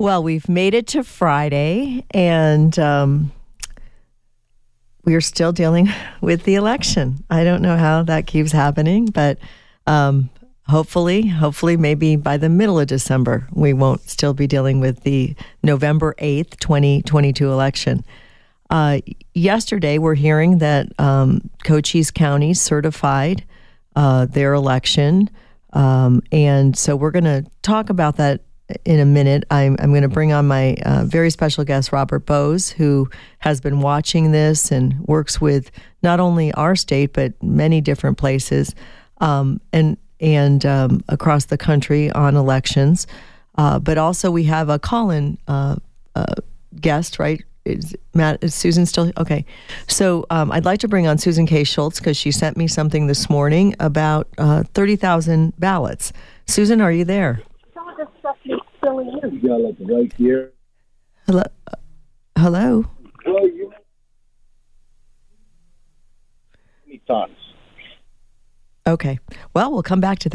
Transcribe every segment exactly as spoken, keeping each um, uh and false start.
Well, we've made it to Friday, and um, we are still dealing with the election. I don't know how that keeps happening, but um, hopefully, hopefully maybe by the middle of December, we won't still be dealing with the November eighth, twenty twenty-two election. Uh, yesterday, we're hearing that um, Cochise County certified uh, their election, um, and so we're going to talk about that in a minute. I'm, I'm going to bring on my uh, very special guest, Robert Bose, who has been watching this and works with not only our state, but many different places um, and and um, across the country on elections. Uh, but also we have a call-in uh, uh, guest, right? Is Matt, is Susan still? Okay. So um, I'd like to bring on Susan K. Schultz because she sent me something this morning about uh, thirty thousand ballots. Susan, are you there? Some of this stuff makes silly you. You got like right here. Hello? Uh, hello? Well, you... Many times. Okay. Well, we'll come back to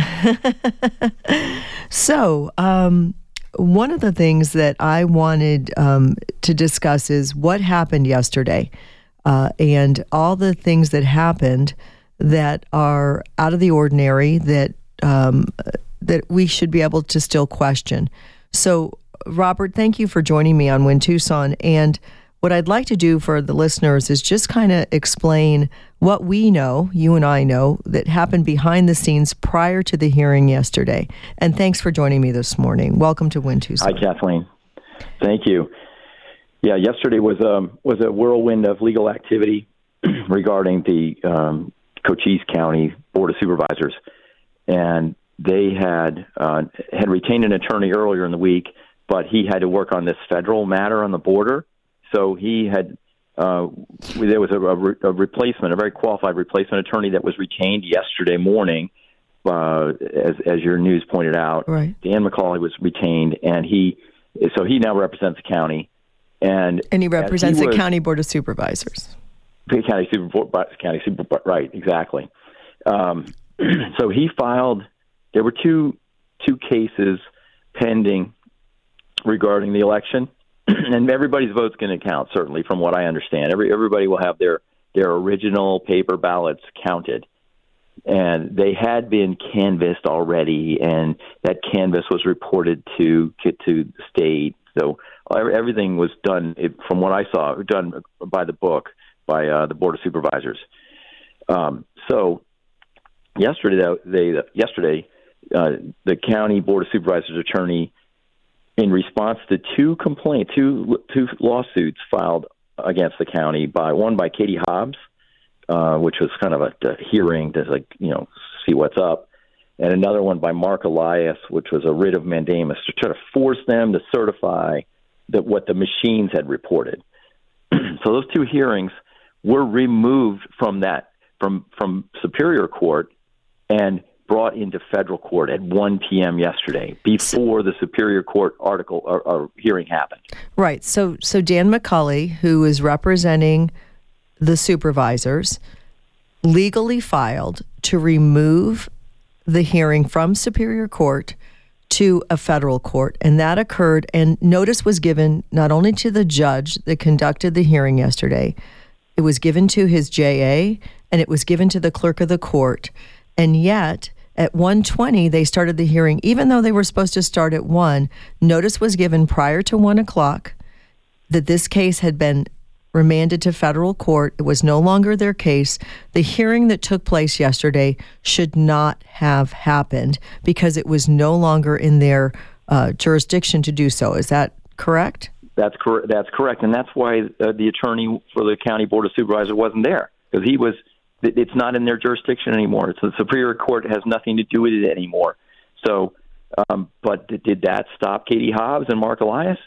that. So, um... one of the things that I wanted um, to discuss is what happened yesterday uh, and all the things that happened that are out of the ordinary that um, that we should be able to still question. So, Robert, thank you for joining me on Win Tucson. And what I'd like to do for the listeners is just kind of explain what we know, you and I know, that happened behind the scenes prior to the hearing yesterday. And thanks for joining me this morning. Welcome to Win Tucson. Hi, Kathleen. Thank you. Yeah, yesterday was a, was a whirlwind of legal activity regarding the um, Cochise County Board of Supervisors. And they had uh, had retained an attorney earlier in the week, but he had to work on this federal matter on the border. So he had, uh, there was a, a, a replacement, a very qualified replacement attorney that was retained yesterday morning, uh, as as your news pointed out. Right. Dan McCauley was retained, and he, so he now represents the county. And and he represents he the was, County Board of Supervisors. The County Super, County Super, right, exactly. Um, so he filed, there were two two cases pending regarding the election. And everybody's vote's going to count, certainly, from what I understand. Every everybody will have their, their original paper ballots counted. And they had been canvassed already, and that canvass was reported to to the state. So everything was done, from what I saw, done by the book, by uh, the Board of Supervisors. Um, so yesterday, they, yesterday uh, the County Board of Supervisors attorney, in response to two complaints, two two lawsuits filed against the county, by one by Katie Hobbs, uh, which was kind of a, a hearing to, like, you know, see what's up, and another one by Mark Elias, which was a writ of mandamus to try to force them to certify that what the machines had reported. So those two hearings were removed from that from from Superior Court and brought into federal court at one p.m. yesterday, before the Superior Court article or, or hearing happened. Right. So, so Dan McCauley, who is representing the supervisors, legally filed to remove the hearing from Superior Court to a federal court, and that occurred. And notice was given not only to the judge that conducted the hearing yesterday, it was given to his J A, and it was given to the clerk of the court, and yet at one twenty, they started the hearing. Even though they were supposed to start at one, notice was given prior to one o'clock that this case had been remanded to federal court. It was no longer their case. The hearing that took place yesterday should not have happened because it was no longer in their uh, jurisdiction to do so. Is that correct? That's correct. That's correct, and that's why uh, the attorney for the County Board of Supervisors wasn't there, because he was. It's not in their jurisdiction anymore. It's the Superior Court has nothing to do with it anymore. So, um, but did that stop Katie Hobbs and Mark Elias?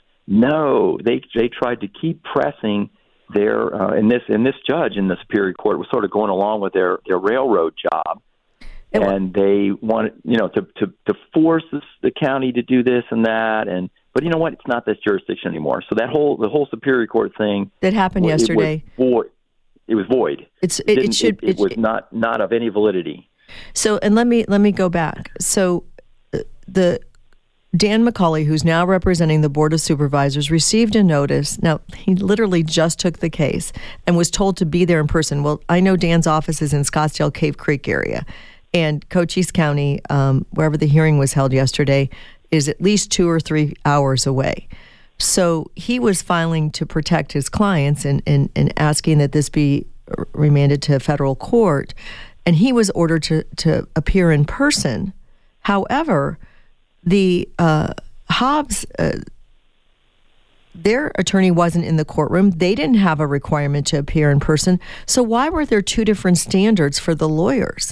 No, they they tried to keep pressing their uh, and this and this judge in the Superior Court was sort of going along with their, their railroad job, and, and they wanted you know to to, to force this, the county to do this and that, and but you know what? It's not this jurisdiction anymore. So that whole the whole Superior Court thing that happened it yesterday. Was void. It was void. It's it, it, it should. It, it was not, not of any validity. So, and let me let me go back. So, the Dan McCauley, who's now representing the Board of Supervisors, received a notice. Now, he literally just took the case and was told to be there in person. Well, I know Dan's office is in Scottsdale, Cave Creek area, and Cochise County, um, wherever the hearing was held yesterday, is at least two or three hours away. So he was filing to protect his clients and, and, and asking that this be remanded to federal court, and he was ordered to, to appear in person. However, the uh, Hobbs, uh, their attorney wasn't in the courtroom. They didn't have a requirement to appear in person. So why were there two different standards for the lawyers?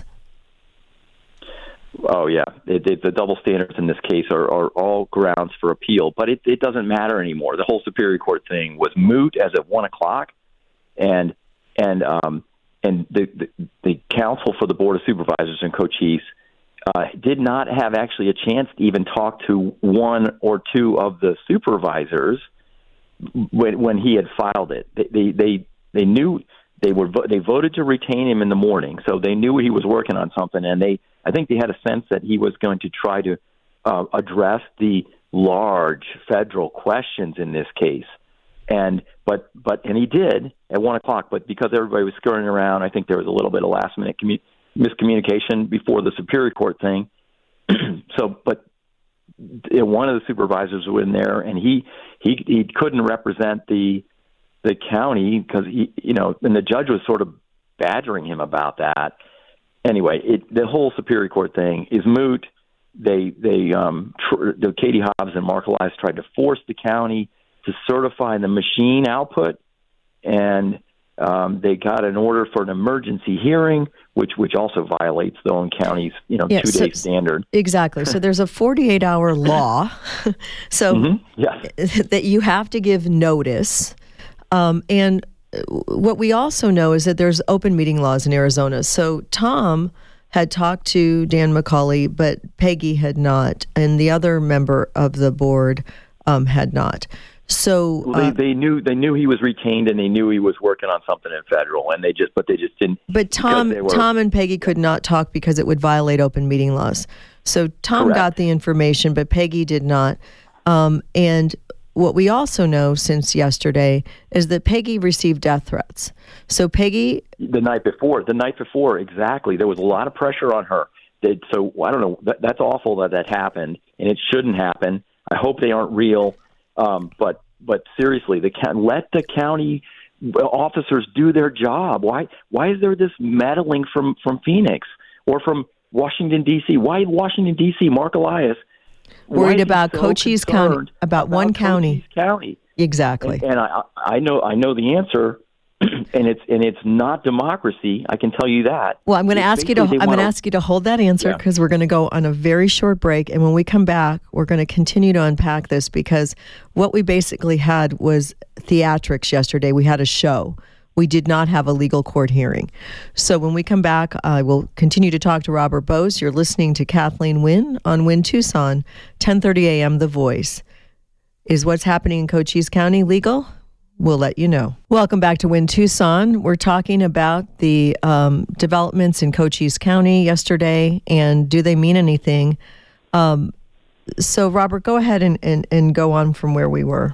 Oh, yeah. It, it, the double standards in this case are, are all grounds for appeal, but it, it doesn't matter anymore. The whole Superior Court thing was moot as of one o'clock, and and um, and the, the, the counsel for the Board of Supervisors in Cochise Uh, did not have actually a chance to even talk to one or two of the supervisors when when he had filed it. They they they, they knew they were they voted to retain him in the morning, so they knew he was working on something, and they I think they had a sense that he was going to try to uh, address the large federal questions in this case, and but but and he did at one o'clock. But because everybody was scurrying around, I think there was a little bit of last minute commu- miscommunication before the Superior Court thing. So, but one of the supervisors was in there, and he he he couldn't represent the the county because he you know, and the judge was sort of badgering him about that. Anyway, it, the whole Superior Court thing is moot. They they um tr- the Katie Hobbs and Mark Elias tried to force the county to certify the machine output, and Um, they got an order for an emergency hearing, which which also violates the own county's you know yeah, two day so, standard. Exactly. So there's a forty-eight hour law, so mm-hmm. yes. that you have to give notice. Um, and what we also know is that there's open meeting laws in Arizona. So Tom had talked to Dan McCauley, but Peggy had not, and the other member of the board um, had not. So well, they, uh, they knew they knew he was retained, and they knew he was working on something in federal, and they just but they just didn't. But Tom were, Tom and Peggy could not talk because it would violate open meeting laws. So Tom correct. got the information, but Peggy did not. Um, and what we also know since yesterday is that Peggy received death threats. So Peggy, the night before, the night before, exactly, there was a lot of pressure on her. They, so I don't know. That, that's awful that that happened, and it shouldn't happen. I hope they aren't real. Um, but but seriously, the let the county officers do their job. Why why is there this meddling from, from Phoenix or from Washington D C? Why Washington D C? Mark Elias worried about so Cochise County, about, about one county. County. Exactly. And, and I I know I know the answer. And it's and it's not democracy. I can tell you that. Well, I'm going to ask you to I'm going to ask you to hold that answer because yeah. we're going to go on a very short break, and when we come back, we're going to continue to unpack this because what we basically had was theatrics yesterday. We had a show. We did not have a legal court hearing. So when we come back, I will continue to talk to Robert Bose. You're listening to Kathleen Wynne on Wynne Tucson, ten thirty a.m. The Voice. Is what's happening in Cochise County legal? We'll let you know. Welcome back to Wynne Tucson. We're talking about the um, developments in Cochise County yesterday, and do they mean anything? Um, so, Robert, go ahead and, and, and go on from where we were.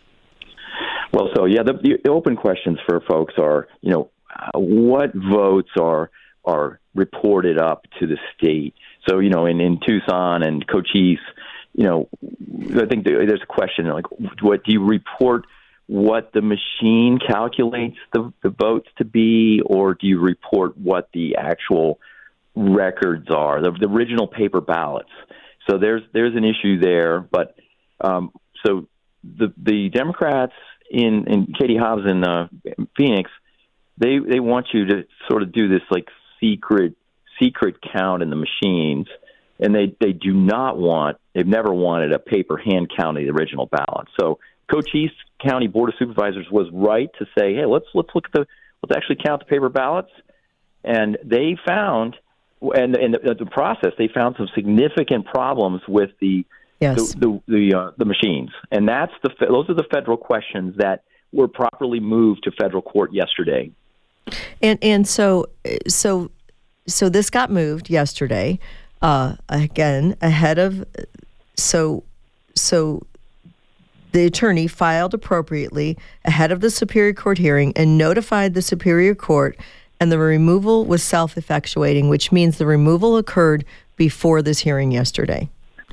Well, so, yeah, the, the open questions for folks are, you know, uh, what votes are are reported up to the state? So, you know, in, in Tucson and Cochise, you know, I think there's a question like, what do you report what the machine calculates the, the votes to be, or do you report what the actual records are, the, the original paper ballots? So there's there's an issue there. But um, so the the Democrats in, in Katie Hobbs and uh, Phoenix, they they want you to sort of do this like secret secret count in the machines, and they, they do not want, they've never wanted a paper hand count of the original ballot. So Cochise County Board of Supervisors was right to say, hey, let's let's look at the let's actually count the paper ballots, and they found, and in the, the process, they found some significant problems with the yes. the the the, uh, the machines, and that's the those are the federal questions that were properly moved to federal court yesterday. And and so so so this got moved yesterday, uh, again ahead of so. so the attorney filed appropriately ahead of the Superior Court hearing and notified the Superior Court, and the removal was self-effectuating, which means the removal occurred before this hearing yesterday.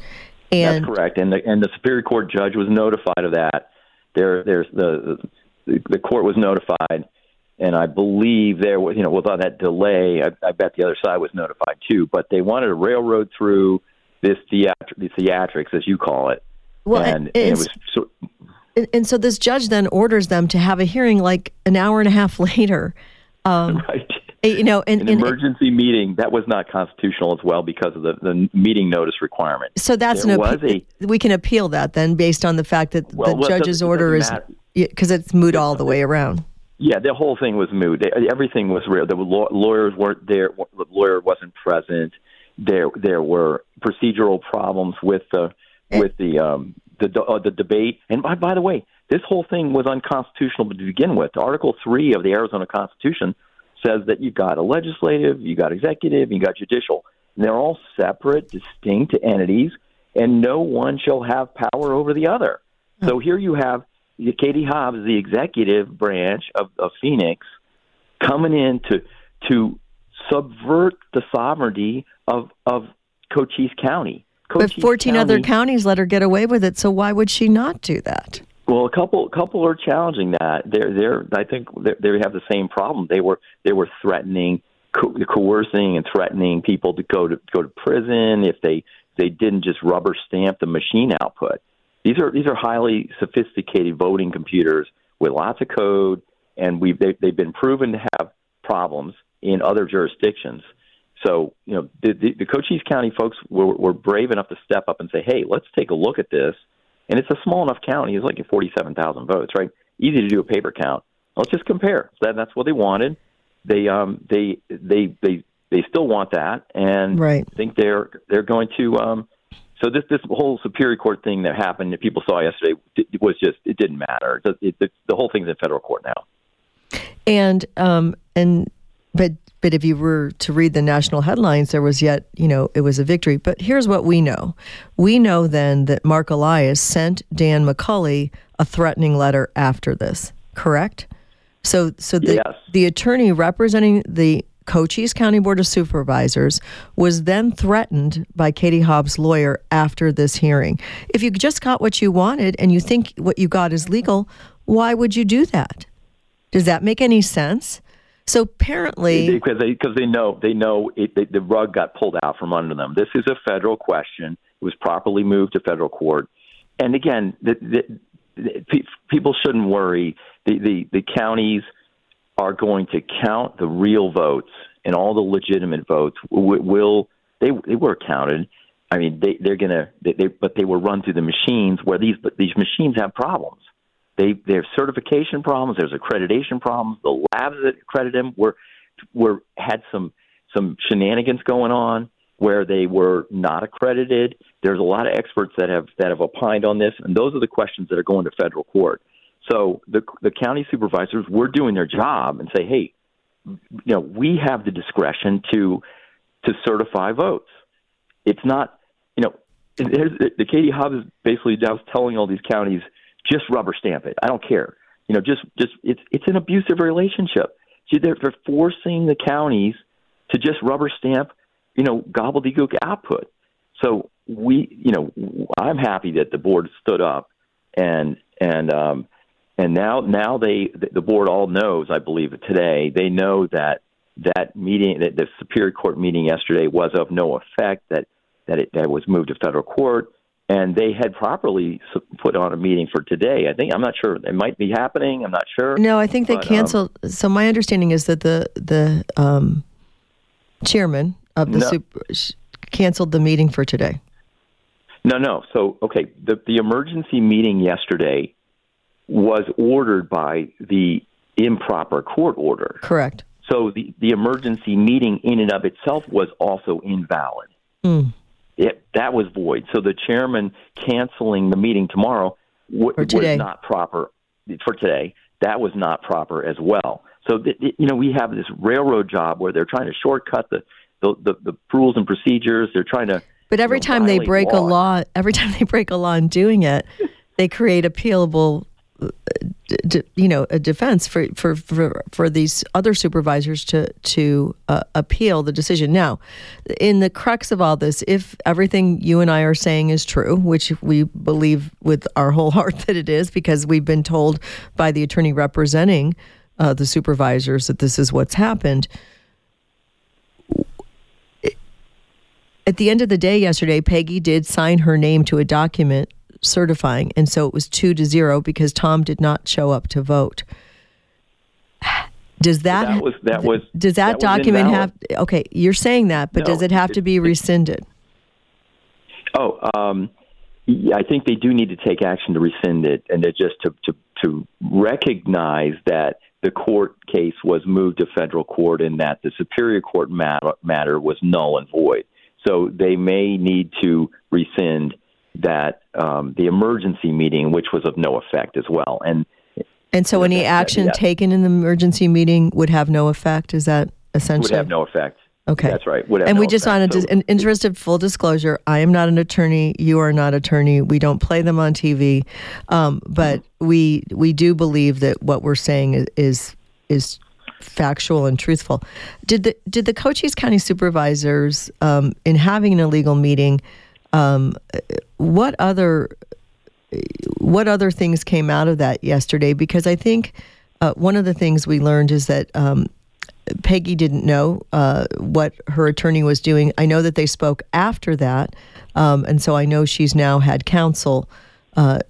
And that's correct, and the and the Superior Court judge was notified of that. There, there's the the, the court was notified, and I believe there was, you know, with all that delay, I, I bet the other side was notified too. But they wanted to railroad through this theatr- the theatrics, as you call it. Well, and, and, and it was so, and, and so this judge then orders them to have a hearing like an hour and a half later. Um, right. You know, and, an and, emergency meeting that was not constitutional as well because of the, the meeting notice requirement. So that's there an was appe- a, we can appeal that then based on the fact that well, the well, judge's it order is because it's moot all the way around. Yeah, the whole thing was moot. Everything was real. The lawyers weren't there. The lawyer wasn't present. There, there were procedural problems with the with the um, the uh, the debate. And by, by the way, this whole thing was unconstitutional to begin with. Article three of the Arizona Constitution says that you got a legislative, you got executive, you got judicial. And they're all separate, distinct entities, and no one shall have power over the other. Hmm. So here you have Katie Hobbs, the executive branch of, of Phoenix, coming in to to subvert the sovereignty of of Cochise County. Cochise but fourteen County, other counties let her get away with it, so why would she not do that? Well, a couple couple are challenging that. They're they're I think they're, they have the same problem. They were they were threatening, co- coercing, and threatening people to go to go to prison if they they didn't just rubber stamp the machine output. These are these are highly sophisticated voting computers with lots of code, and we they, they've been proven to have problems in other jurisdictions. So you know the, the, the Cochise County folks were, were brave enough to step up and say, "Hey, let's take a look at this." And it's a small enough county. It's like forty-seven thousand votes, right? Easy to do a paper count. Let's just compare. So that, that's what they wanted. They um they they they they still want that, and right. think they're they're going to. Um, so this this whole Superior Court thing that happened that people saw yesterday it was just it didn't matter. It, it, it, the whole thing's in federal court now. And um and but. But if you were to read the national headlines, there was yet, you know, it was a victory. But here's what we know. We know then that Mark Elias sent Dan McCulley a threatening letter after this, correct? So so the, yes. the attorney representing the Cochise County Board of Supervisors was then threatened by Katie Hobbs' lawyer after this hearing. If you just got what you wanted and you think what you got is legal, why would you do that? Does that make any sense? So apparently, because they because they know they know it, they, the rug got pulled out from under them. This is a federal question. It was properly moved to federal court. And again, the, the, the, people shouldn't worry. The, the the counties are going to count the real votes, and all the legitimate votes will, will they they were counted. I mean, they they're gonna they, they but they were run through the machines where these but these machines have problems. They they have certification problems. There's accreditation problems. The labs that accredit them were were had some some shenanigans going on where they were not accredited. There's a lot of experts that have that have opined on this, and those are the questions that are going to federal court. So the the county supervisors were doing their job and say, hey, you know, we have the discretion to to certify votes. It's not, you know, the Katie Hobbs basically now telling all these counties, just rubber stamp it. I don't care. You know, just just it's it's an abusive relationship. See, they're they're forcing the counties to just rubber stamp, you know, gobbledygook output. So we, you know, I'm happy that the board stood up and and um, and now now they the board all knows, I believe today, they know that that meeting, that the Superior Court meeting yesterday was of no effect, that that it that it was moved to federal court. And they had properly put on a meeting for today. I think I'm not sure it might be happening. I'm not sure. No, I think they but, canceled. Um, so my understanding is that the the um, chairman of the no, super canceled the meeting for today. No, no. So okay, the the emergency meeting yesterday was ordered by the improper court order. Correct. So the the emergency meeting in and of itself was also invalid. Mm. It, that was void. So the chairman canceling the meeting tomorrow w- was not proper for today. That was not proper as well. So, th- th- you know, we have this railroad job where they're trying to shortcut the, the, the, the rules and procedures. They're trying to But every you know, time they violate break a laws. law, every time they break a law in doing it, they create appealable, uh, d- you know, a defense for, for, for, for these other supervisors to to uh, appeal the decision. Now, in the crux of all this, if everything you and I are saying is true, which we believe with our whole heart that it is, because we've been told by the attorney representing uh, the supervisors that this is what's happened. At the end of the day yesterday, Peggy did sign her name to a document certifying, and so it was two to zero because Tom did not show up to vote. Does that, that was that was does that, that document was have? Okay, you're saying that, but No, does it have to it- be it- rescinded? Oh, um, yeah, I think they do need to take action to rescind it, and to just to, to to recognize that the court case was moved to federal court, and that the Superior Court matter, matter was null and void. So they may need to rescind that um, the emergency meeting, which was of no effect as well. And And so any that- action yeah. taken in the emergency meeting would have no effect? Is that essentially? would have no effect. Okay. That's right. Would have And no we just effect. wanted to, So- in interest of full disclosure, I am not an attorney. You are not attorney. We don't play them on T V, um, but Mm-hmm. we we do believe that what we're saying is is, is factual and truthful. Did the did the Cochise County supervisors, um, in having an illegal meeting, um, what other what other things came out of that yesterday? Because I think uh, one of the things we learned is that um, Peggy didn't know uh, what her attorney was doing. I know that they spoke after that, um, and so I know she's now had counsel. Uh,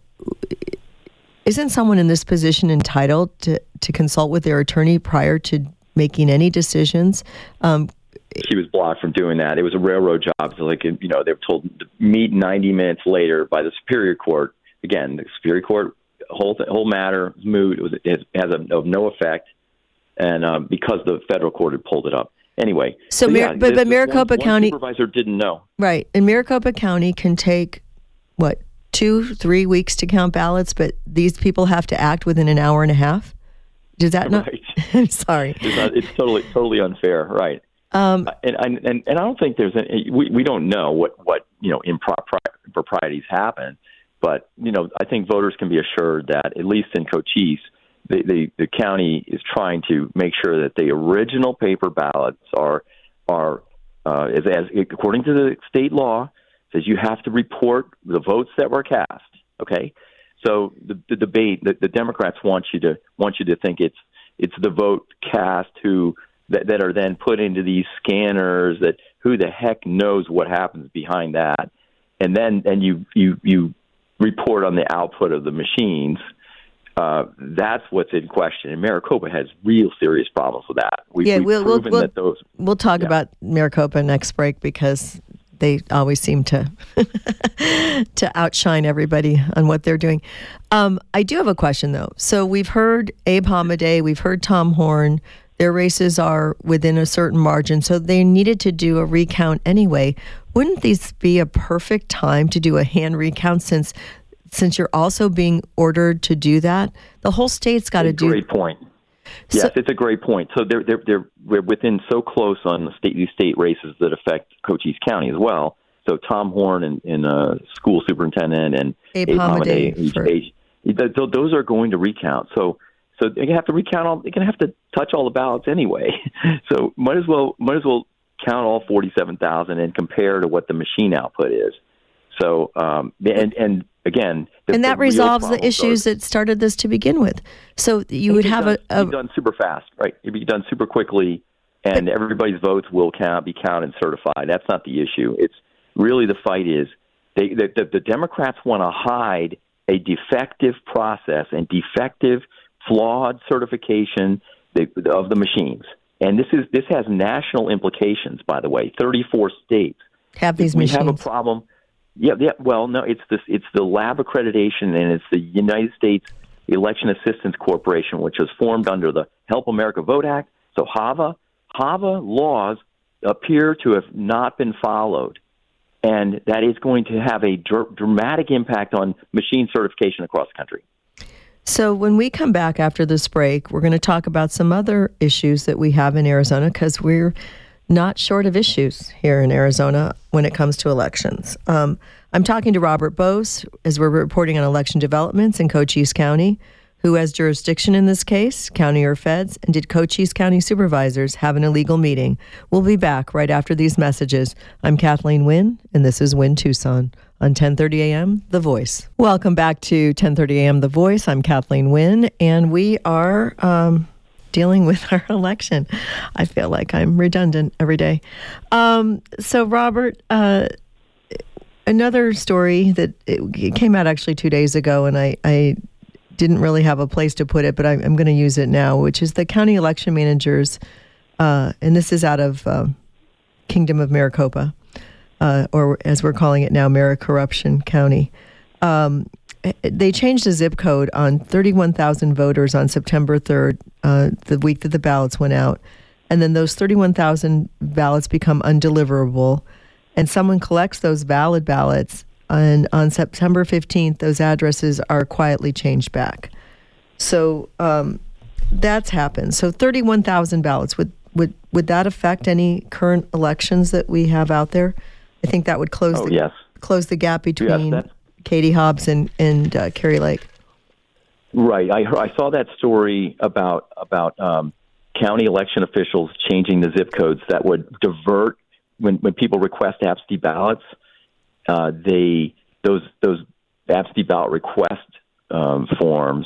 isn't someone in this position entitled to, to consult with their attorney prior to making any decisions? Um, she was blocked from doing that. It was a railroad job. So like, you know, they were told to meet ninety minutes later by the Superior Court. Again, the Superior Court whole whole matter was moot. It was it has a, of no effect, and um, because the federal court had pulled it up anyway. So, so Mar- yeah, but this- but this Maricopa one, County, one supervisor didn't know. right? And Maricopa County can take what two, three weeks to count ballots, but these people have to act within an hour and a half. Does that not? Right. I'm sorry. It's, not, it's totally totally unfair, right? Um, and, and and and I don't think there's any, we we don't know what what you know improprieties happen, but you know I think voters can be assured that at least in Cochise, the the, the county is trying to make sure that the original paper ballots are are uh, as, as according to the state law says you have to report the votes that were cast. Okay, so the, the debate the, the Democrats want you to want you to think it's it's the vote cast who. That, that are then put into these scanners that who the heck knows what happens behind that. And then and you, you, you report on the output of the machines. Uh, that's what's in question. And Maricopa has real serious problems with that. We've, yeah, we've we'll we'll proven we'll, that those, we'll talk yeah. about Maricopa next break because they always seem to to outshine everybody on what they're doing. Um, I do have a question though. So we've heard Abe Hamadeh, we've heard Tom Horn. Their races are within a certain margin, so they needed to do a recount anyway. Wouldn't this be a perfect time to do a hand recount since since you're also being ordered to do that? The whole state's got to do. Great point. Yes, So- it's a great point. So they're they're they're we're within so close on the state these state races that affect Cochise County as well. So Tom Horn and, and uh, school superintendent and Abe Abe Hamadeh Hamadeh, for- each- th- th- those are going to recount. So so they're gonna have to recount all. They're gonna have to touch all the ballots anyway. So might as well might as well count all forty-seven thousand and compare to what the machine output is. So um, and and again, the, and that the real resolves the problems issues are, that started this to begin with. So you would It'd be have done, a, a it'd be done super fast, right? It'd be done super quickly, and everybody's votes will count, be counted, and certified. That's not the issue. It's really the fight is they the, the, the Democrats want to hide a defective process and defective, flawed certification of the machines. And this is this has national implications, by the way. thirty-four states have these if we machines. have a problem. Yeah, yeah. Well, no, it's this. It's the lab accreditation, and it's the United States Election Assistance Corporation, which was formed under the Help America Vote Act. So HAVA, HAVA laws appear to have not been followed, and that is going to have a dr- dramatic impact on machine certification across the country. So when we come back after this break, we're going to talk about some other issues that we have in Arizona because we're not short of issues here in Arizona when it comes to elections. Um, I'm talking to Robert Bose as we're reporting on election developments in Cochise County. Who has jurisdiction in this case, county or feds, and did Cochise County supervisors have an illegal meeting? We'll be back right after these messages. I'm Kathleen Wynn, and this is Wynn Tucson on ten thirty a.m. The Voice. Welcome back to ten thirty a.m. The Voice. I'm Kathleen Wynn, and we are um, dealing with our election. I feel like I'm redundant every day. Um, so, Robert, uh, another story that it, it came out actually two days ago, and I, I didn't really have a place to put it, but I, I'm going to use it now, which is the county election managers, uh, and this is out of uh, Kingdom of Maricopa, uh, or as we're calling it now, Maricorruption County. Um, they changed the zip code on thirty-one thousand voters on September third, uh, the week that the ballots went out, and then those thirty-one thousand ballots become undeliverable, and someone collects those valid ballots. And on September fifteenth, those addresses are quietly changed back. So um, that's happened. So thirty-one thousand ballots. Would, would would that affect any current elections that we have out there? I think that would close, oh, the, yes. close the gap between yes, Katie Hobbs and, and uh, Kari Lake. Right. I, I saw that story about, about um, county election officials changing the zip codes that would divert when, when people request absentee ballots. Uh, they those those absentee ballot request um, forms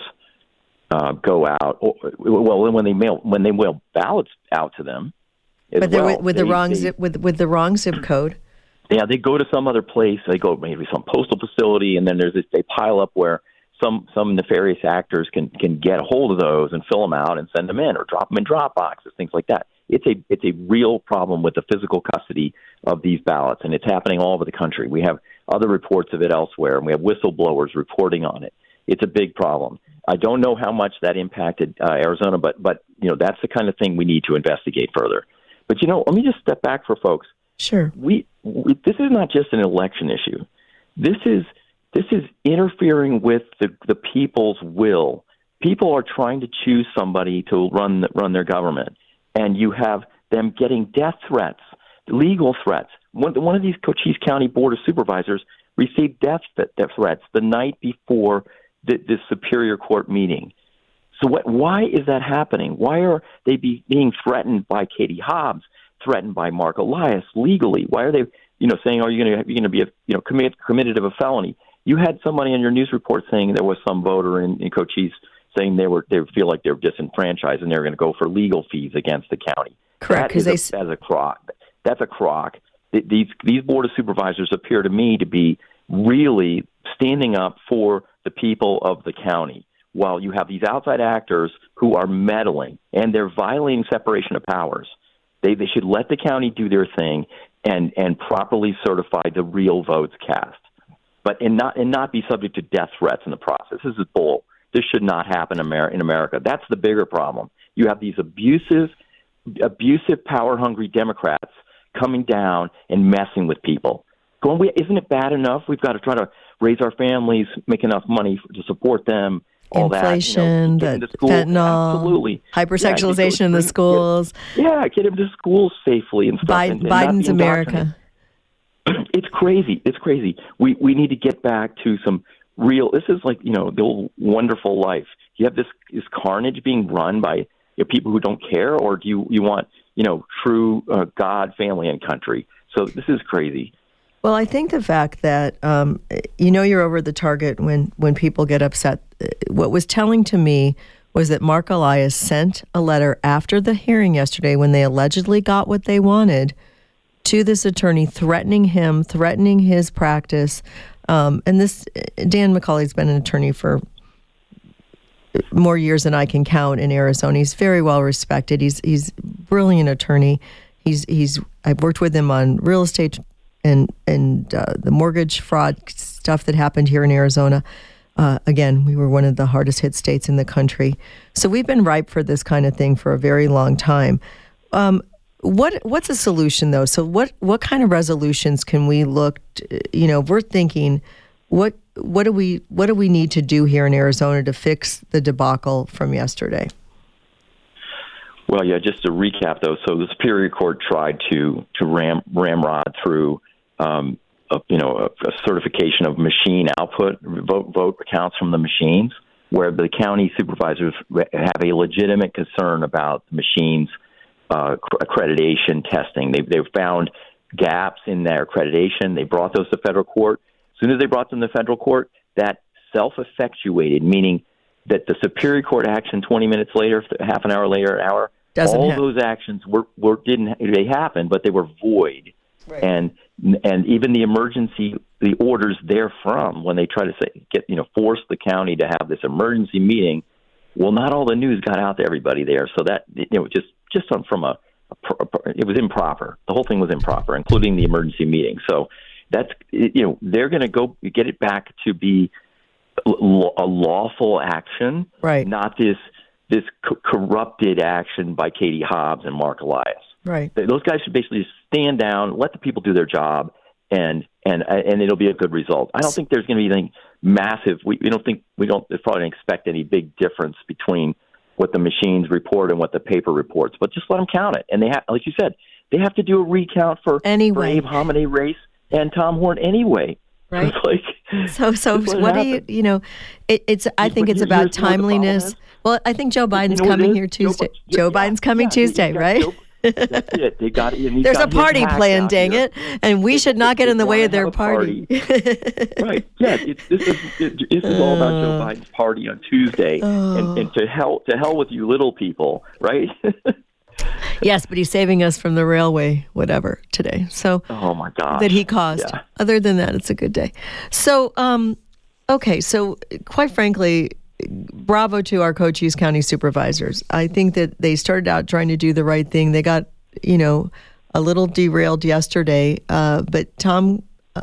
uh, go out. Well, when they mail when they mail ballots out to them, as but they're well, with, with they, the wrong they, zip with with the wrong zip code. Yeah, they go to some other place. They go maybe some postal facility, and then there's this, they pile up where some some nefarious actors can can get a hold of those and fill them out and send them in, or drop them in drop boxes, things like that. It's a it's a real problem with the physical custody of these ballots, and it's happening all over the country. We have other reports of it elsewhere, and we have whistleblowers reporting on it. It's a big problem. I don't know how much that impacted uh, Arizona, but but you know that's the kind of thing we need to investigate further. But you know, let me just step back for folks. Sure. We, we this is not just an election issue. This is this is interfering with the the people's will. People are trying to choose somebody to run run their government, and you have them getting death threats, legal threats. One, one of these Cochise County Board of Supervisors received death, death threats the night before the, the Superior Court meeting. So what, why is that happening? Why are they be, being threatened by Katie Hobbs, threatened by Mark Elias legally? Why are they, you know, saying, "Are you going to you're going to be, a, you know, commit, committed of a felony?" You had somebody in your news report saying there was some voter in, in Cochise saying they were they feel like they're disenfranchised and they're going to go for legal fees against the county. Correct, because they that's a crock. That's a crock. These these board of supervisors appear to me to be really standing up for the people of the county, while you have these outside actors who are meddling and they're violating separation of powers. They they should let the county do their thing and and properly certify the real votes cast, but and not and not be subject to death threats in the process. This is bull. This should not happen in America. That's the bigger problem. You have these abusive, abusive, power-hungry Democrats coming down and messing with people. Going, we, isn't it bad enough? We've got to try to raise our families, make enough money to support them. All Inflation, that, you know, the fentanyl, absolutely, hypersexualization yeah, in the bring, schools. Get, yeah, get them to schools safely and stuff. Biden, and, and Biden's America. It's crazy. It's crazy. We we need to get back to some real. This is like, you know, the old Wonderful Life. You have this this carnage being run by, you know, people who don't care, or do you you want, you know, true uh, God, family, and country? So this is crazy. Well, I think the fact that, um, you know, you're over the target when, when people get upset. What was telling to me was that Mark Elias sent a letter after the hearing yesterday when they allegedly got what they wanted to this attorney, threatening him, threatening his practice. Um, and this, Dan McCauley's been an attorney for more years than I can count in Arizona. He's very well respected. He's he's a brilliant attorney. He's he's I've worked with him on real estate and and uh, the mortgage fraud stuff that happened here in Arizona. Uh, again, we were one of the hardest hit states in the country. So we've been ripe for this kind of thing for a very long time. Um, what what's a solution, though? So what, what kind of resolutions can we look to, you know, we're thinking, what what do we what do we need to do here in Arizona to fix the debacle from yesterday? Well, yeah, just to recap, though, so the Superior Court tried to to ram, ramrod through, um, a, you know, a, a certification of machine output, vote, vote counts from the machines, where the county supervisors have a legitimate concern about the machines' uh, accreditation testing. They've, they've found gaps in their accreditation. They brought those to federal court. As soon as they brought them to federal court, that self-effectuated, meaning that the Superior Court action twenty minutes later, half an hour later, an hour, Doesn't all ha- those actions were, were didn't they happened, but they were void. Right. And and even the emergency, the orders therefrom, when they try to say get you know force the county to have this emergency meeting, well, not all the news got out to everybody there, so that you know just just on, from a, a, a it was improper. The whole thing was improper, including the emergency meeting. So that's you know they're going to go get it back to be a lawful action, right? Not this this co- corrupted action by Katie Hobbs and Mark Elias. Right. Those guys should basically just stand down, let the people do their job, and and and it'll be a good result. I don't think there's going to be anything massive. We, we don't think we don't probably don't expect any big difference between what the machines report and what the paper reports. But just let them count it, and they have, like you said, they have to do a recount for anyway. Brave Hominy Race and Tom Horn anyway. Right. Like, so, so what, what do you, you know, it, it's, I think it's about timeliness. Well, I think Joe Biden's you know coming here Tuesday. Joe, Joe Biden's coming yeah, Tuesday, right? Joe, that's it. They got it. There's a party planned, dang here. it. And we should not get in the way of their party. party. Right. Yeah. It's, this is, it, this is all about Joe Biden's party on Tuesday. Oh. And, and to hell, to hell with you little people, right? Yes, but he's saving us from the railway, whatever, today. So, oh my God, that he caused. Yeah. Other than that, it's a good day. So, um, okay. So, quite frankly, bravo to our Cochise County supervisors. I think that they started out trying to do the right thing. They got, you know, a little derailed yesterday. Uh, but Tom uh,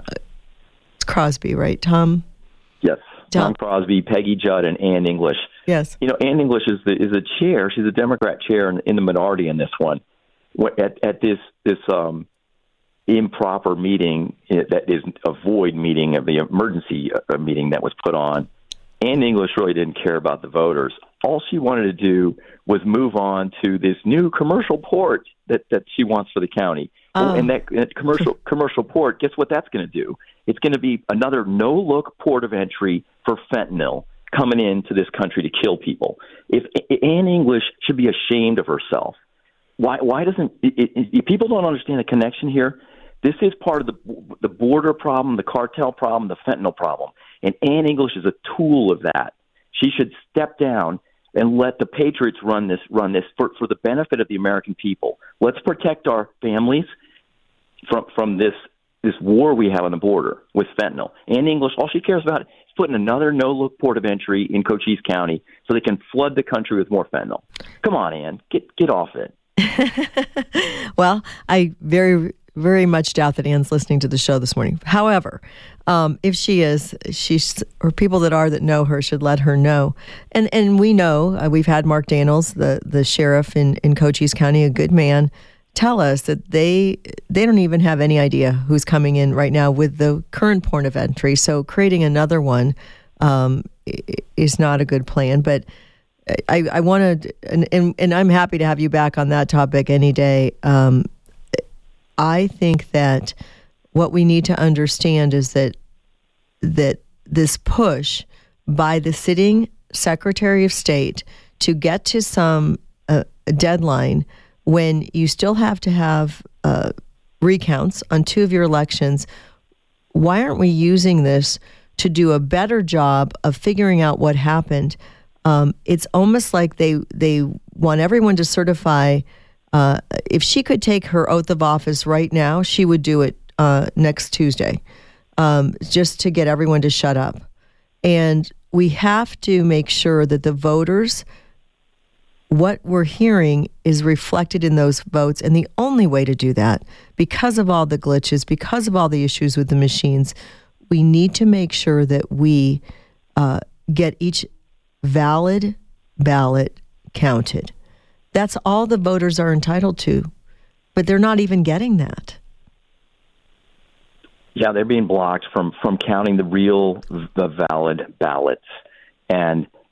Crosby, right? Tom. Yes. Tom Crosby, Peggy Judd, and Ann English. Yes. You know, Ann English is the is a chair. She's a Democrat chair in, in the minority in this one. At at this this um, improper meeting that is a void meeting of the emergency uh, meeting that was put on, Ann English really didn't care about the voters. All she wanted to do was move on to this new commercial port that, that she wants for the county. Oh. And that, that commercial commercial port, guess what that's going to do? It's going to be another no-look port of entry for fentanyl coming into this country to kill people. If, if Ann English should be ashamed of herself. Why? Why doesn't it, it, people don't understand the connection here? This is part of the the border problem, the cartel problem, the fentanyl problem, and Ann English is a tool of that. She should step down and let the patriots run this run this for, for the benefit of the American people. Let's protect our families from from this this war we have on the border with fentanyl. Ann English, all she cares about is putting another no-look port of entry in Cochise County so they can flood the country with more fentanyl. Come on, Ann, get get off it. Well, I very, very much doubt that Ann's listening to the show this morning. However, um, if she is, she's or people that are that know her should let her know. And and we know uh, we've had Mark Daniels, the the sheriff in, in Cochise County, a good man, tell us that they they don't even have any idea who's coming in right now with the current port of entry. So creating another one um, is not a good plan. But I, I want to, and, and, and I'm happy to have you back on that topic any day. Um, I think that what we need to understand is that that this push by the sitting Secretary of State to get to some uh, deadline when you still have to have uh, recounts on two of your elections, why aren't we using this to do a better job of figuring out what happened? Um, it's almost like they they want everyone to certify. Uh, if she could take her oath of office right now, she would do it uh, next Tuesday, um, just to get everyone to shut up. And we have to make sure that the voters, what we're hearing is reflected in those votes. And the only way to do that, because of all the glitches, because of all the issues with the machines, we need to make sure that we uh, get each valid ballot counted. That's all the voters are entitled to, but they're not even getting that. Yeah, they're being blocked from, from counting the real, the valid ballots. And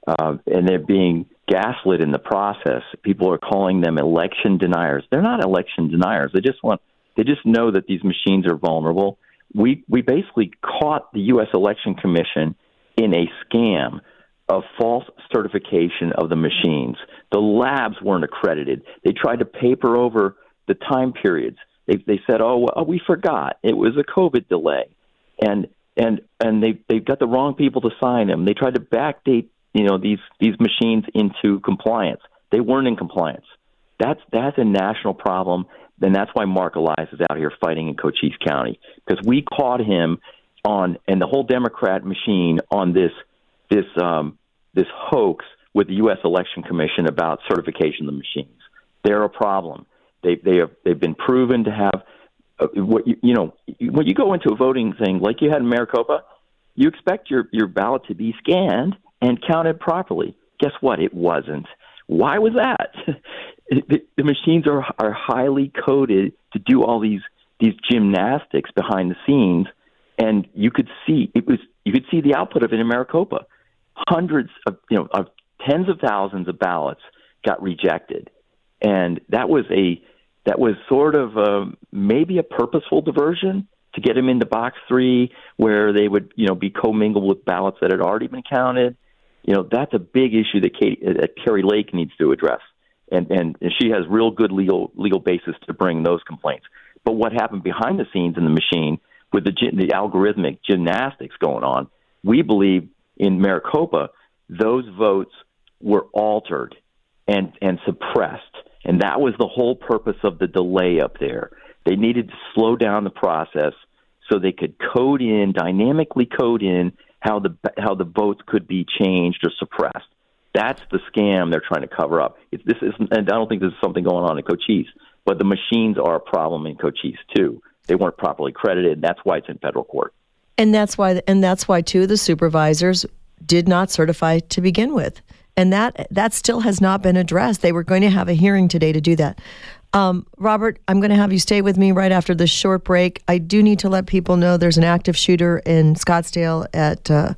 uh, and they're being gaslit in the process. People are calling them election deniers. They're not election deniers. They just want they just know that these machines are vulnerable. We we basically caught the U S Election Commission in a scam of false certification of the machines. The labs weren't accredited. They tried to paper over the time periods. They they said, "Oh, well, we forgot. It was a COVID delay," and and and they they got the wrong people to sign them. They tried to backdate, you know, these these machines into compliance. They weren't in compliance. That's that's a national problem, and that's why Mark Elias is out here fighting in Cochise County, because we caught him on, and the whole Democrat machine on this this um, this hoax with the U S Election Commission about certification of the machines. They're a problem. They they have they've been proven to have uh, what you, you know when you go into a voting thing like you had in Maricopa, you expect your your ballot to be scanned and counted properly. Guess what? It wasn't. Why was that? the, the machines are are highly coded to do all these these gymnastics behind the scenes, and you could see it was you could see the output of it in Maricopa. Hundreds of you know of tens of thousands of ballots got rejected, and that was a that was sort of a, maybe a purposeful diversion to get them into box three, where they would you know be commingled with ballots that had already been counted. You know, that's a big issue that, Katie, that Kari Lake needs to address, and, and and she has real good legal legal basis to bring those complaints. But what happened behind the scenes in the machine with the the algorithmic gymnastics going on, we believe in Maricopa, those votes were altered and and suppressed, and that was the whole purpose of the delay up there. They needed to slow down the process so they could code in, dynamically code in how the how the votes could be changed or suppressed. That's the scam they're trying to cover up. It's, this is, and I don't think this is something going on in Cochise, but the machines are a problem in Cochise too. They weren't properly credited, and that's why it's in federal court. And that's why, and that's why two of the supervisors did not certify to begin with, and that that still has not been addressed. They were going to have a hearing today to do that. Um, Robert, I'm going to have you stay with me right after this short break. I do need to let people know there's an active shooter in Scottsdale at uh,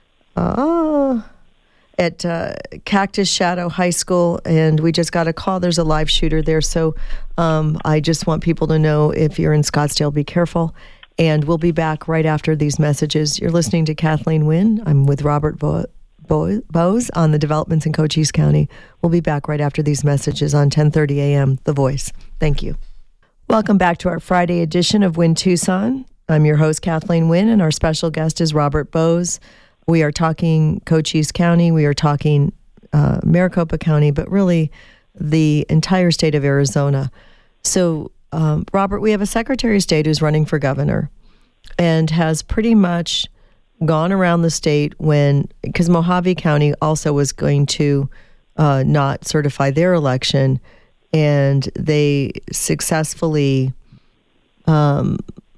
uh, at uh, Cactus Shadow High School, and we just got a call. There's a live shooter there, so um, I just want people to know, if you're in Scottsdale, be careful. And we'll be back right after these messages. You're listening to Kathleen Wynne. I'm with Robert Bo- Bo- Bose on the developments in Cochise County. We'll be back right after these messages on ten thirty a.m. The Voice. Thank you. Welcome back to our Friday edition of Wynne Tucson. I'm your host, Kathleen Wynne, and our special guest is Robert Bose. We are talking Cochise County. We are talking uh, Maricopa County, but really the entire state of Arizona. So, um, Robert, we have a Secretary of State who's running for governor and has pretty much gone around the state when, because Mojave County also was going to uh, not certify their election, and they successfully, um,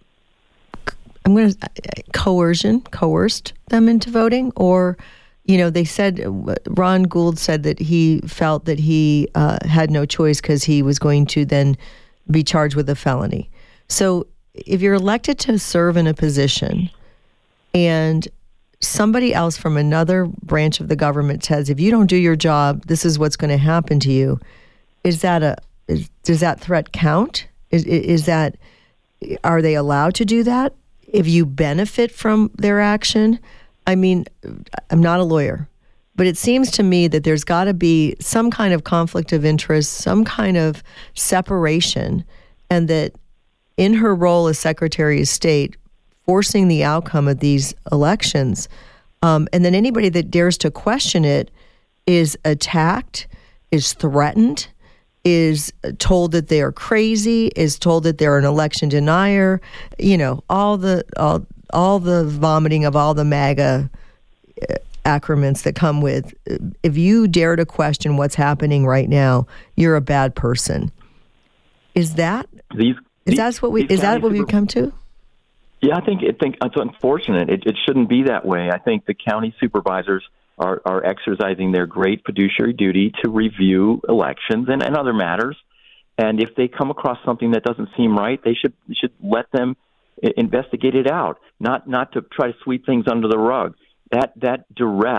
I'm going to, coercion, coerced them into voting, or, you know, they said, Ron Gould said that he felt that he uh, had no choice because he was going to then be charged with a felony. So if you're elected to serve in a position and somebody else from another branch of the government says, if you don't do your job, this is what's going to happen to you, is that a, is, does that threat count? Is, is that, are they allowed to do that if you benefit from their action? I mean, I'm not a lawyer, but it seems to me that there's got to be some kind of conflict of interest, some kind of separation, and that in her role as Secretary of State, forcing the outcome of these elections, um, and then anybody that dares to question it is attacked, is threatened, is told that they are crazy, is told that they're an election denier, you know, all the all, all the vomiting of all the MAGA acronyms that come with, if you dare to question what's happening right now, you're a bad person. Is that these, is that what we is that what we've come to? Yeah, I think I think it's unfortunate. It, it shouldn't be that way. I think the county supervisors are, are exercising their great fiduciary duty to review elections and, and other matters. And if they come across something that doesn't seem right, they should should let them investigate it out, not not to try to sweep things under the rug. That that duress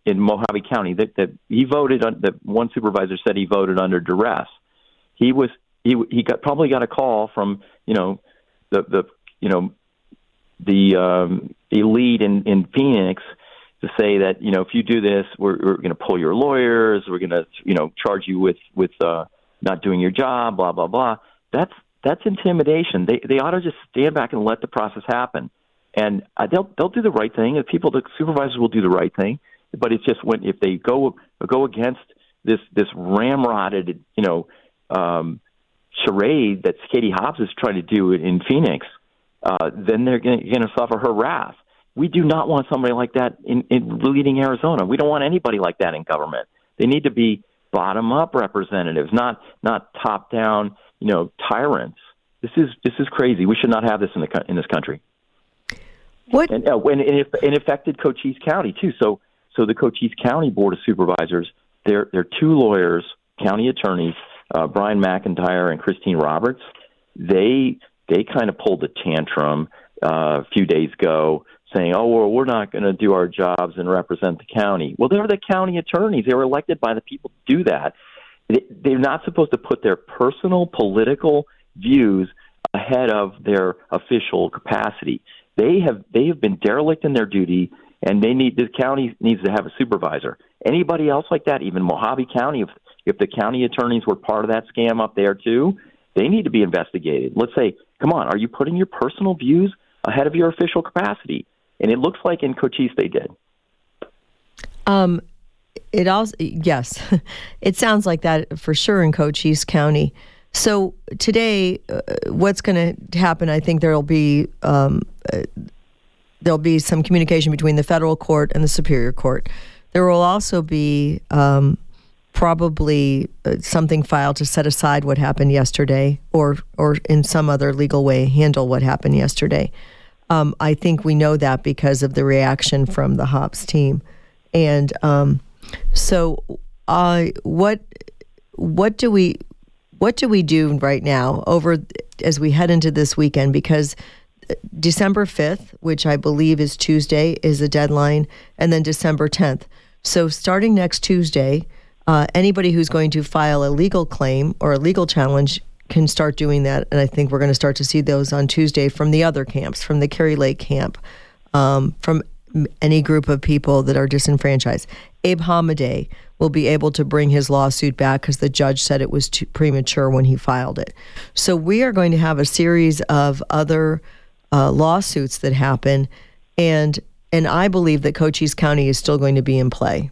in Mojave County that, that he voted on, that one supervisor said he voted under duress. He was he he got probably got a call from you know the the you know the um, elite in, in Phoenix to say that you know if you do this, we're, we're going to pull your lawyers, we're going to you know charge you with with uh, not doing your job, blah blah blah. That's that's intimidation. They they ought to just stand back and let the process happen, and uh, they'll they'll do the right thing. The people, the supervisors will do the right thing. But it's just when if they go go against this this ramrodded you know um, charade that Katie Hobbs is trying to do in Phoenix, uh, then they're going to suffer her wrath. We do not want somebody like that in, in leading Arizona. We don't want anybody like that in government. They need to be bottom up representatives, not not top down you know tyrants. This is this is crazy. We should not have this in the in this country. What and uh, and, and it, it affected Cochise County too. So. So the Cochise County Board of Supervisors, they're, they're two lawyers, county attorneys, uh, Brian McIntyre and Christine Roberts. They they kind of pulled a tantrum uh, a few days ago saying, oh, well, we're not going to do our jobs and represent the county. Well, they're the county attorneys. They were elected by the people to do that. They, they're not supposed to put their personal political views ahead of their official capacity. They have they have been derelict in their duty. And they need the county needs to have a supervisor. Anybody else like that, even Mojave County, if if the county attorneys were part of that scam up there too, they need to be investigated. Let's say, come on, are you putting your personal views ahead of your official capacity? And it looks like in Cochise they did. Um, it also yes, it sounds like that for sure in Cochise County. So today, uh, what's going to happen? I think there'll be. Um, uh, There'll be some communication between the federal court and the Superior Court. There will also be um, probably uh, something filed to set aside what happened yesterday, or or in some other legal way handle what happened yesterday. Um, I think we know that because of the reaction from the Hobbs team, and um, so uh, what what do we what do we do right now over as we head into this weekend? Because December fifth, which I believe is Tuesday, is a deadline, and then December tenth. So starting next Tuesday, uh, anybody who's going to file a legal claim or a legal challenge can start doing that, and I think we're going to start to see those on Tuesday from the other camps, from the Kerry Lake camp, um, from any group of people that are disenfranchised. Abe Hamadeh will be able to bring his lawsuit back because the judge said it was too premature when he filed it. So we are going to have a series of other Uh, lawsuits that happen, and and I believe that Cochise County is still going to be in play.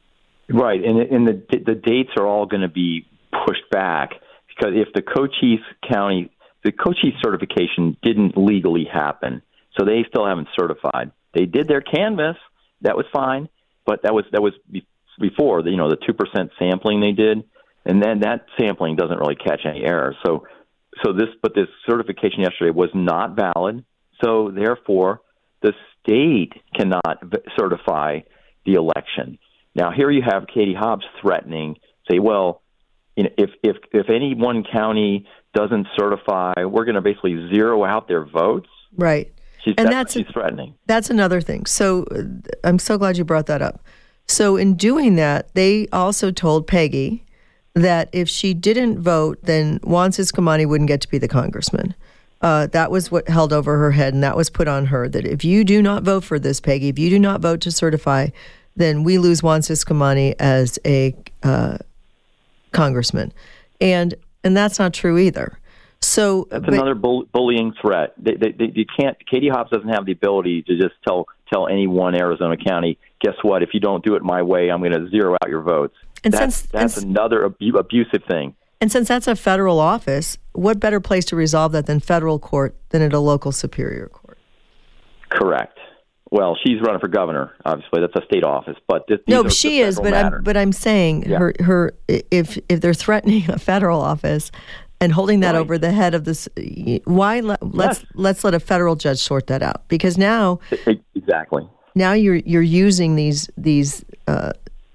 Right, and and the the dates are all going to be pushed back because if the Cochise County, the Cochise certification didn't legally happen, so they still haven't certified. They did their canvass, that was fine, but that was that was before the, you know the two percent sampling they did, and then that sampling doesn't really catch any errors. So. So this, but this certification yesterday was not valid. So therefore, the state cannot certify the election. Now, here you have Katie Hobbs threatening, say, well, you know, if if if any one county doesn't certify, we're going to basically zero out their votes. Right, she's, and that's, that's she's threatening. That's another thing. So uh, I'm so glad you brought that up. So in doing that, they also told Peggy that if she didn't vote, then Juan Ciscomani wouldn't get to be the congressman. Uh, that was what held over her head, and that was put on her, that if you do not vote for this, Peggy, if you do not vote to certify, then we lose Juan Ciscomani as a uh, congressman. And and that's not true either. So That's but, another bull- bullying threat. They, they, they, you can't. Katie Hobbs doesn't have the ability to just tell tell any one Arizona county, guess what, if you don't do it my way, I'm going to zero out your votes. And that's since, that's and, another abu- abusive thing. And since that's a federal office, what better place to resolve that than federal court than at a local superior court? Correct. Well, she's running for governor. Obviously, that's a state office. But this, no, she is. But matter. I'm but I'm saying yeah. her her if if they're threatening a federal office and holding that right. over the head of this, why let, let's yes. let's let a federal judge sort that out, because now exactly now you're you're using these these uh,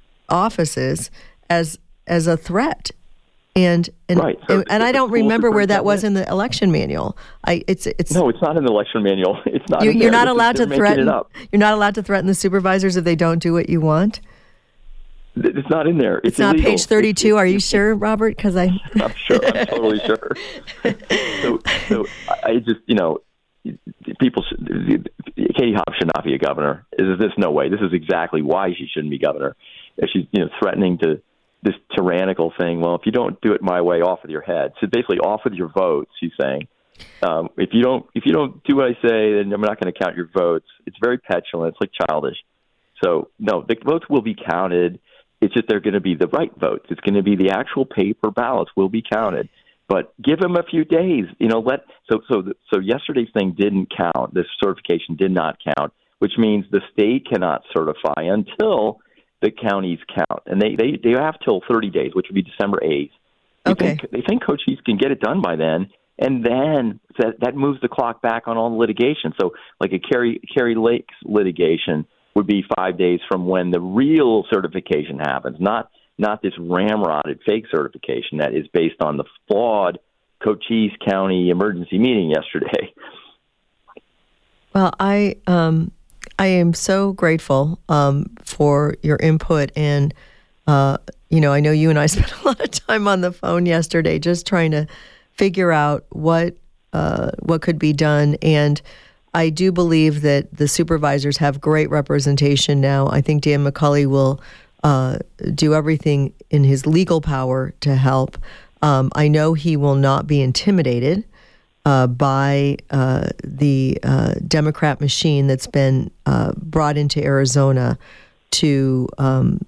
offices as as a threat. And and, right. so, and, and I don't remember where that was in the election manual. I it's it's no, it's not in the election manual. It's not. You, in you're there. not allowed it's, to threaten. You're not allowed to threaten the supervisors if they don't do what you want. It's not in there. It's, it's not illegal. page thirty-two. It's, Are you sure, Robert? Because I, I'm sure. I'm totally sure. So, so I just, you know, people. Should, Katie Hobbs should not be a governor. Is this no way? This is exactly why she shouldn't be governor. If she's, you know, threatening to this tyrannical thing. Well, if you don't do it my way, off with your head. So basically, off with your votes. She's saying, um, if you don't, if you don't do what I say, then I'm not going to count your votes. It's very petulant. It's like childish. So no, the votes will be counted. It's just they're going to be the right votes. It's going to be the actual paper ballots will be counted. But give them a few days. You know, let so so so yesterday's thing didn't count. This certification did not count, which means the state cannot certify until the counties count, and they they, they have till thirty days, which would be December eighth. They okay. Think, they think Cochise can get it done by then, and then that that moves the clock back on all the litigation. So, like a Kerry Kerry Lakes litigation would be five days from when the real certification happens, not not this ramrodded fake certification that is based on the flawed Cochise County emergency meeting yesterday. Well, I um, I am so grateful um, for your input, and uh, you know, I know you and I spent a lot of time on the phone yesterday just trying to figure out what uh, what could be done. And I do believe that the supervisors have great representation now. I think Dan McCulley will uh, do everything in his legal power to help. Um, I know he will not be intimidated uh, by uh, the uh, Democrat machine that's been uh, brought into Arizona to um,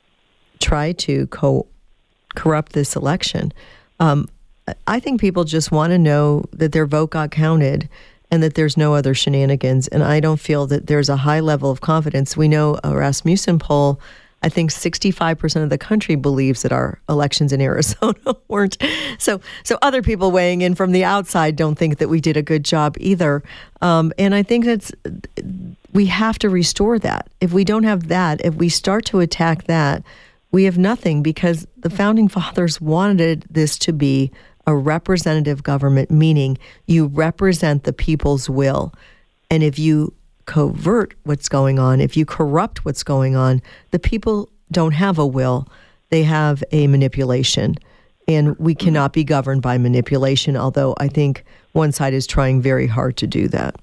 try to co- corrupt this election. Um, I think people just want to know that their vote got counted and that there's no other shenanigans. And I don't feel that there's a high level of confidence. We know a Rasmussen poll, I think sixty-five percent of the country believes that our elections in Arizona weren't. So so other people weighing in from the outside don't think that we did a good job either. Um, and I think that's, we have to restore that. If we don't have that, if we start to attack that, we have nothing, because the Founding Fathers wanted this to be a representative government, meaning you represent the people's will. And if you covert what's going on, if you corrupt what's going on, the people don't have a will. They have a manipulation. And we cannot be governed by manipulation, although I think one side is trying very hard to do that.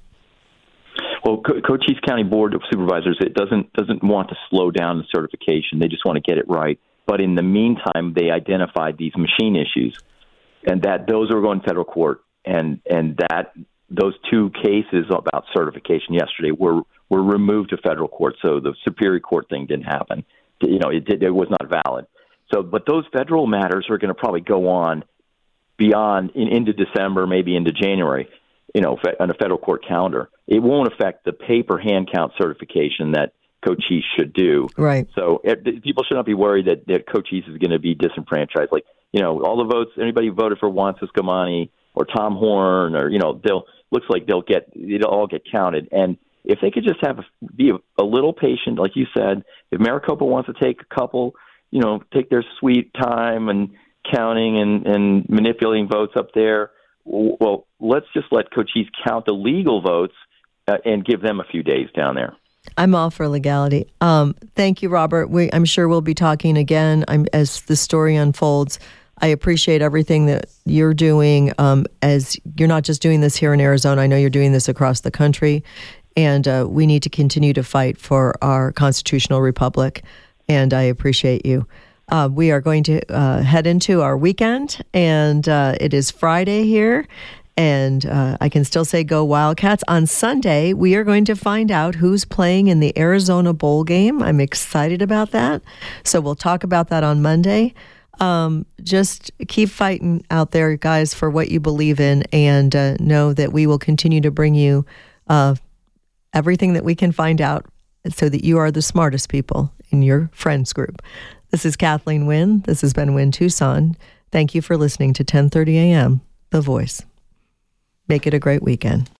Well, Co- Cochise County Board of Supervisors, it doesn't doesn't want to slow down the certification. They just want to get it right. But in the meantime, they identified these machine issues, and that those are going to federal court, and and that those two cases about certification yesterday were were removed to federal court. So the Superior Court thing didn't happen. You know, it did, it was not valid. So, but those federal matters are going to probably go on beyond in, into December, maybe into January. You know, on a federal court calendar. It won't affect the paper hand count certification that Cochise should do. Right. So it, people should not be worried that, that Cochise is going to be disenfranchised. Like, you know, all the votes, anybody who voted for Juan Ciscomani or Tom Horn, or, you know, they'll looks like they'll get, it'll all get counted. And if they could just have a, be a, a little patient, like you said, if Maricopa wants to take a couple, you know, take their sweet time and counting and, and manipulating votes up there, well, let's just let Cochise count the legal votes uh, and give them a few days down there. I'm all for legality. Um, thank you, Robert. We, I'm sure we'll be talking again I'm, as the story unfolds. I appreciate everything that you're doing, um, as you're not just doing this here in Arizona. I know you're doing this across the country, and uh, we need to continue to fight for our constitutional republic, and I appreciate you. Uh, we are going to uh, head into our weekend, and uh, it is Friday here, and uh, I can still say go Wildcats. On Sunday, we are going to find out who's playing in the Arizona Bowl game. I'm excited about that, so we'll talk about that on Monday. Um, just keep fighting out there, guys, for what you believe in, and uh, know that we will continue to bring you uh, everything that we can find out so that you are the smartest people in your friends group. This is Kathleen Wynn. This has been Wynn Tucson. Thank you for listening to ten thirty a.m., The Voice. Make it a great weekend.